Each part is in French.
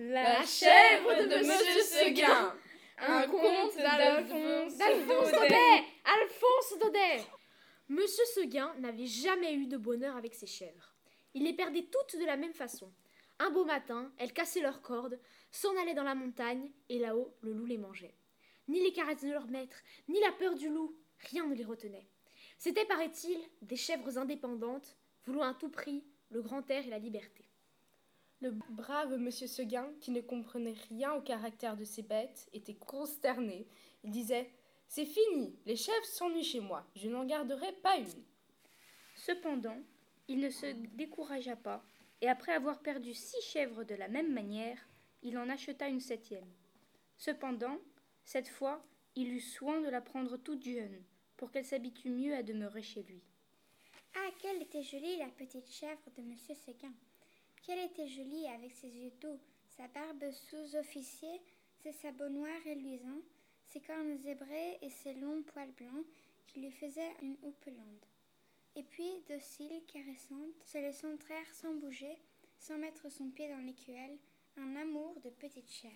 La chèvre de Monsieur Seguin. Un conte d'Alphonse Daudet. Alphonse Daudet. Monsieur Seguin n'avait jamais eu de bonheur avec ses chèvres. Il les perdait toutes de la même façon. Un beau matin, elles cassaient leurs cordes, s'en allaient dans la montagne, et là-haut, le loup les mangeait. Ni les caresses de leur maître, ni la peur du loup, rien ne les retenait. C'étaient, paraît-il, des chèvres indépendantes, voulant à tout prix le grand air et la liberté. Le brave Monsieur Seguin, qui ne comprenait rien au caractère de ces bêtes, était consterné. Il disait « C'est fini, les chèvres s'ennuient chez moi, je n'en garderai pas une. » Cependant, il ne se découragea pas, et après avoir perdu 6 chèvres de la même manière, il en acheta une 7e. Cependant, cette fois, il eut soin de la prendre toute jeune, pour qu'elle s'habitue mieux à demeurer chez lui. Ah, quelle était jolie la petite chèvre de Monsieur Seguin! Qu'elle était jolie avec ses yeux doux, sa barbe sous-officier, ses sabots noirs et luisants, ses cornes zébrées et ses longs poils blancs qui lui faisaient une houppelande. Et puis, docile, caressante, se laissant traire sans bouger, sans mettre son pied dans l'écuelle, un amour de petite chèvre.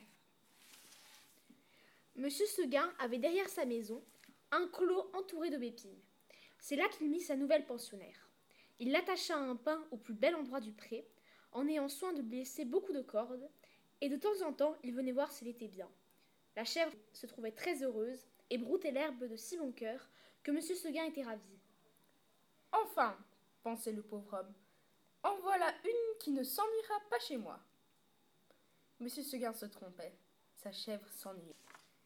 Monsieur Seguin avait derrière sa maison un clos entouré d'aubépines. C'est là qu'il mit sa nouvelle pensionnaire. Il l'attacha à un pin au plus bel endroit du pré, en ayant soin de lui laisser beaucoup de cordes, et de temps en temps il venait voir s'il était bien. La chèvre se trouvait très heureuse et broutait l'herbe de si bon cœur que Monsieur Seguin était ravi. « Enfin, pensait le pauvre homme, en voilà une qui ne s'ennuiera pas chez moi. » Monsieur Seguin se trompait, sa chèvre s'ennuyait.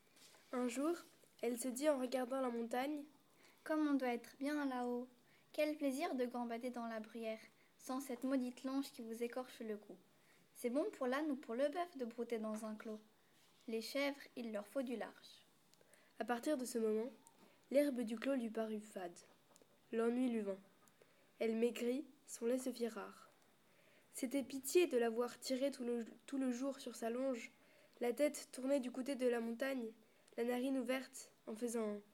Un jour, elle se dit en regardant la montagne: « Comme on doit être bien là-haut. Quel plaisir de gambader dans la bruyère, sans cette maudite longe qui vous écorche le cou. C'est bon pour l'âne ou pour le bœuf de brouter dans un clos. Les chèvres, il leur faut du large. » À partir de ce moment, l'herbe du clos lui parut fade. L'ennui lui vint. Elle maigrit, son lait se fit rare. C'était pitié de la voir tirer tout le jour sur sa longe, la tête tournée du côté de la montagne, la narine ouverte, en faisant un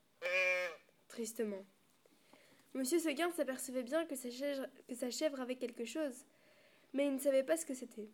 tristement. Monsieur Seguin s'apercevait bien que sa chèvre avait quelque chose, mais il ne savait pas ce que c'était.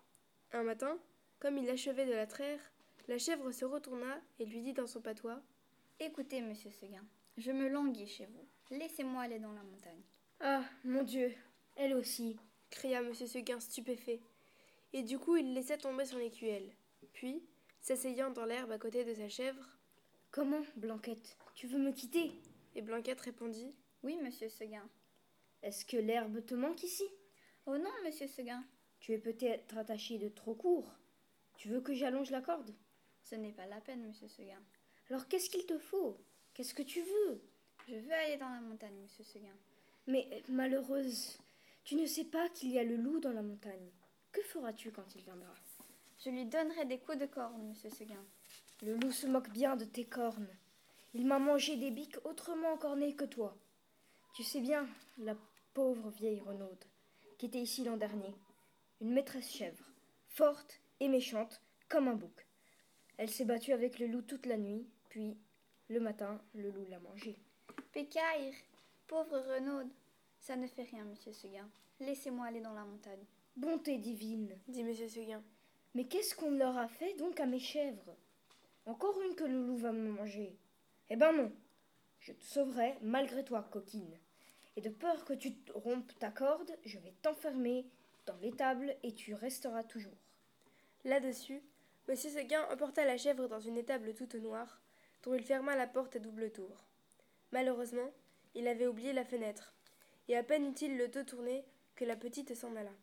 Un matin, comme il achevait de la traire, la chèvre se retourna et lui dit dans son patois: « Écoutez, Monsieur Seguin, je me languis chez vous. Laissez-moi aller dans la montagne. » « Ah, mon Dieu, elle aussi !» cria Monsieur Seguin stupéfait, et du coup il laissa tomber son écuelle. Puis, s'asseyant dans l'herbe à côté de sa chèvre: « Comment, Blanquette, tu veux me quitter ?» Et Blanquette répondit: « Oui, Monsieur Seguin. »« Est-ce que l'herbe te manque ici ?»« Oh non, Monsieur Seguin. »« Tu es peut-être attaché de trop court. Tu veux que j'allonge la corde ?»« Ce n'est pas la peine, Monsieur Seguin. »« Alors qu'est-ce qu'il te faut ? Qu'est-ce que tu veux ?»« Je veux aller dans la montagne, Monsieur Seguin. »« Mais, malheureuse, tu ne sais pas qu'il y a le loup dans la montagne. Que feras-tu quand il viendra ? » ?»« Je lui donnerai des coups de corne, Monsieur Seguin. »« Le loup se moque bien de tes cornes. Il m'a mangé des biques autrement cornées que toi. Tu sais bien, la pauvre vieille Renaude, qui était ici l'an dernier, une maîtresse chèvre, forte et méchante comme un bouc. Elle s'est battue avec le loup toute la nuit, puis, le matin, le loup l'a mangée. »« Pécaïre, pauvre Renaude, ça ne fait rien, Monsieur Seguin. Laissez-moi aller dans la montagne. »« Bonté divine, dit Monsieur Seguin. Mais qu'est-ce qu'on leur a fait donc à mes chèvres ? Encore une que le loup va me manger. Eh ben non, je te sauverai malgré toi, coquine. Et de peur que tu rompes ta corde, je vais t'enfermer dans l'étable et tu resteras toujours. » Là-dessus, Monsieur Seguin emporta la chèvre dans une étable toute noire, dont il ferma la porte à double tour. Malheureusement, il avait oublié la fenêtre, et à peine eut-il le dos tourné que la petite s'en alla.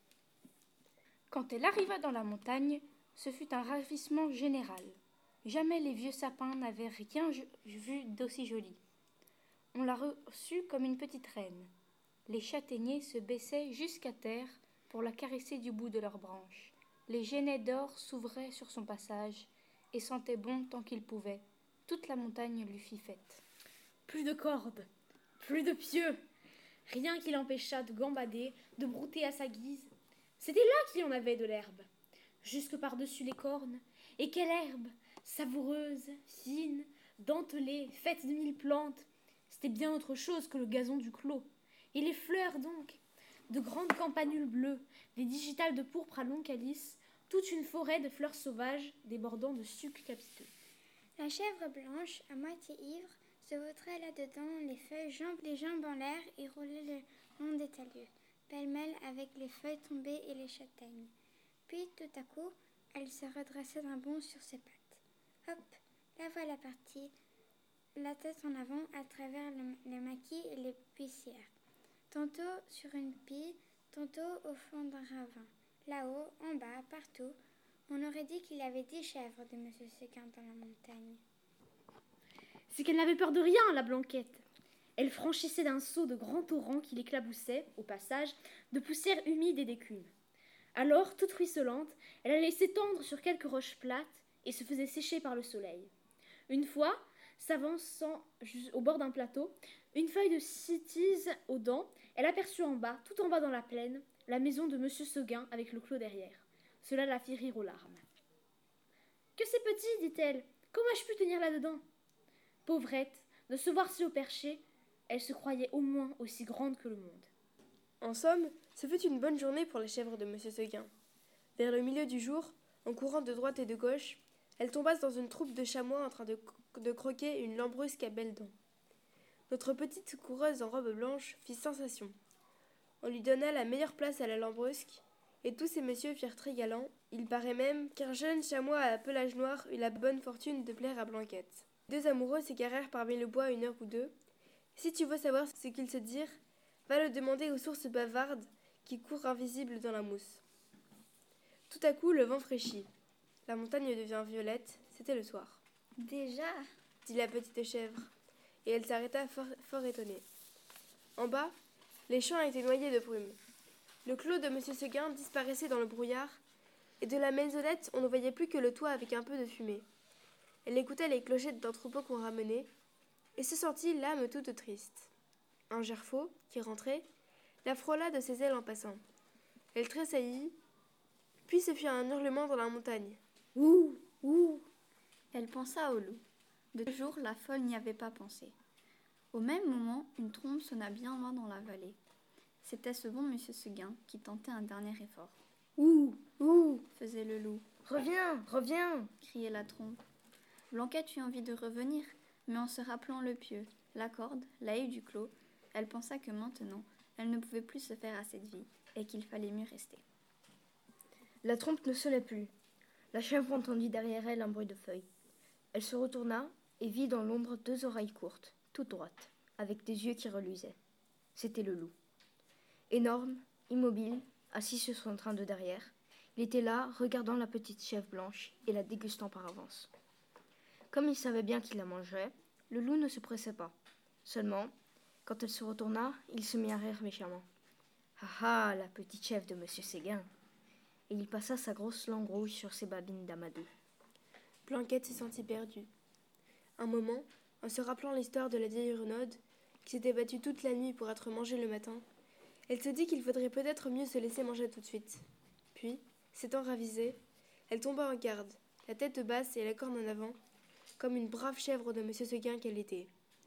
Quand elle arriva dans la montagne, ce fut un ravissement général. Jamais les vieux sapins n'avaient rien vu d'aussi joli. On la reçut comme une petite reine. Les châtaigniers se baissaient jusqu'à terre pour la caresser du bout de leurs branches. Les genêts d'or s'ouvraient sur son passage et sentaient bon tant qu'ils pouvaient. Toute la montagne lui fit fête. Plus de cordes, plus de pieux, rien qui l'empêchât de gambader, de brouter à sa guise. C'était là qu'il y en avait de l'herbe, jusque par-dessus les cornes. Et quelle herbe, savoureuse, fine, dentelée, faite de 1000 plantes. C'était bien autre chose que le gazon du clos. Et les fleurs donc, de grandes campanules bleues, des digitales de pourpre à long calice, toute une forêt de fleurs sauvages débordant de sucs capiteux. La chèvre blanche, à moitié ivre, se vautrait là-dedans, les jambes en l'air et roulait le long des talus, pêle-mêle avec les feuilles tombées et les châtaignes. Puis, tout à coup, elle se redressa d'un bond sur ses pattes. Hop, la voilà partie, la tête en avant à travers les maquis et les buissières. Tantôt sur une pie, tantôt au fond d'un ravin. Là-haut, en bas, partout, on aurait dit qu'il y avait 10 chèvres de M. Seguin dans la montagne. C'est qu'elle n'avait peur de rien, la Blanquette. Elle franchissait d'un saut de grands torrents qui l'éclaboussaient, au passage, de poussière humide et d'écume. Alors, toute ruisselante, elle allait s'étendre sur quelques roches plates et se faisait sécher par le soleil. Une fois, s'avançant au bord d'un plateau, une feuille de cytise aux dents, elle aperçut en bas, tout en bas dans la plaine, la maison de M. Seguin avec le clos derrière. Cela la fit rire aux larmes. « Que c'est petit, dit-elle. Comment ai-je pu tenir là-dedans ?» Pauvrette, de se voir si haut perché, elle se croyait au moins aussi grande que le monde. En somme, ce fut une bonne journée pour les chèvres de M. Seguin. Vers le milieu du jour, en courant de droite et de gauche, elle tomba dans une troupe de chamois en train de croquer une lambrusque à belles dents. Notre petite coureuse en robe blanche fit sensation. On lui donna la meilleure place à la lambrusque, et tous ces messieurs firent très galants. Il paraît même qu'un jeune chamois à pelage noir eut la bonne fortune de plaire à Blanquette. Deux amoureux s'égarèrent parmi le bois 1 heure ou 2. Si tu veux savoir ce qu'ils se dirent, va le demander aux sources bavardes qui courent invisibles dans la mousse. Tout à coup, le vent fraîchit. La montagne devint violette, c'était le soir. « Déjà ?» dit la petite chèvre, et elle s'arrêta fort étonnée. En bas, les champs étaient noyés de brume. Le clos de M. Seguin disparaissait dans le brouillard, et de la maisonnette, on ne voyait plus que le toit avec un peu de fumée. Elle écoutait les clochettes d'un troupeau qu'on ramenait, et se sentit l'âme toute triste. Un gerfaut, qui rentrait, la frôla de ses ailes en passant. Elle tressaillit, puis se fit un hurlement dans la montagne. « Ouh, ouh !» Elle pensa au loup. De jour, la folle n'y avait pas pensé. Au même moment, une trompe sonna bien loin dans la vallée. C'était ce bon M. Seguin qui tentait un dernier effort. « Ouh, ouh !» faisait le loup. « Reviens, reviens !» criait la trompe. Blanquette eut envie de revenir, mais en se rappelant le pieu, la corde, la haie du clos, elle pensa que maintenant, elle ne pouvait plus se faire à cette vie, et qu'il fallait mieux rester. La trompe ne sonnait plus. La chèvre entendit derrière elle un bruit de feuilles. Elle se retourna et vit dans l'ombre 2 oreilles courtes, toutes droites, avec des yeux qui reluisaient. C'était le loup. Énorme, immobile, assis sur son train de derrière, il était là, regardant la petite chèvre blanche et la dégustant par avance. Comme il savait bien qu'il la mangerait, le loup ne se pressait pas. Seulement, quand elle se retourna, il se mit à rire méchamment. « Ah ah, la petite chèvre de M. Seguin !» Et il passa sa grosse langue rouge sur ses babines d'amadou. Blanquette se sentit perdue. Un moment, en se rappelant l'histoire de la vieille renaude, qui s'était battue toute la nuit pour être mangée le matin, elle se dit qu'il faudrait peut-être mieux se laisser manger tout de suite. Puis, s'étant ravisée, elle tomba en garde, la tête basse et la corne en avant, comme une brave chèvre de M. Seguin qu'elle était.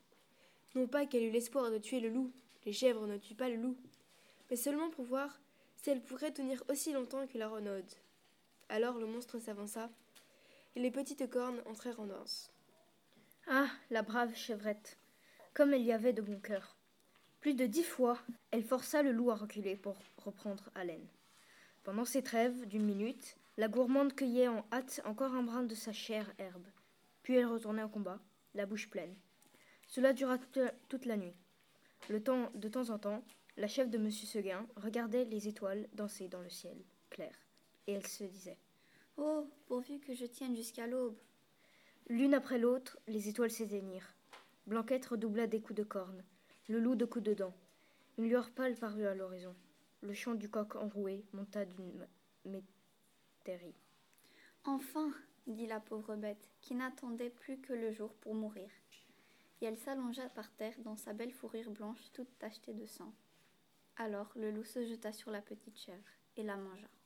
Non pas qu'elle eût l'espoir de tuer le loup, les chèvres ne tuent pas le loup, mais seulement pour voir si elle pourrait tenir aussi longtemps que la renaude. Alors le monstre s'avança, et les petites cornes entrèrent en danse. Ah, la brave chevrette, comme elle y avait de bon cœur. Plus de 10 fois, elle força le loup à reculer pour reprendre haleine. Pendant ces trêves d'1 minute, la gourmande cueillait en hâte encore un brin de sa chère herbe. Puis elle retournait au combat, la bouche pleine. Cela dura toute la nuit. De temps en temps, la chèvre de M. Seguin regardait les étoiles danser dans le ciel clair, et elle se disait « Oh, pourvu que je tienne jusqu'à l'aube !» L'une après l'autre, les étoiles s'éteignirent. Blanquette redoubla des coups de corne, le loup de coups de dents. Une lueur pâle parut à l'horizon. Le chant du coq enroué monta d'une métairie. « Enfin !» dit la pauvre bête, qui n'attendait plus que le jour pour mourir. Et elle s'allongea par terre dans sa belle fourrure blanche toute tachetée de sang. Alors le loup se jeta sur la petite chèvre et la mangea.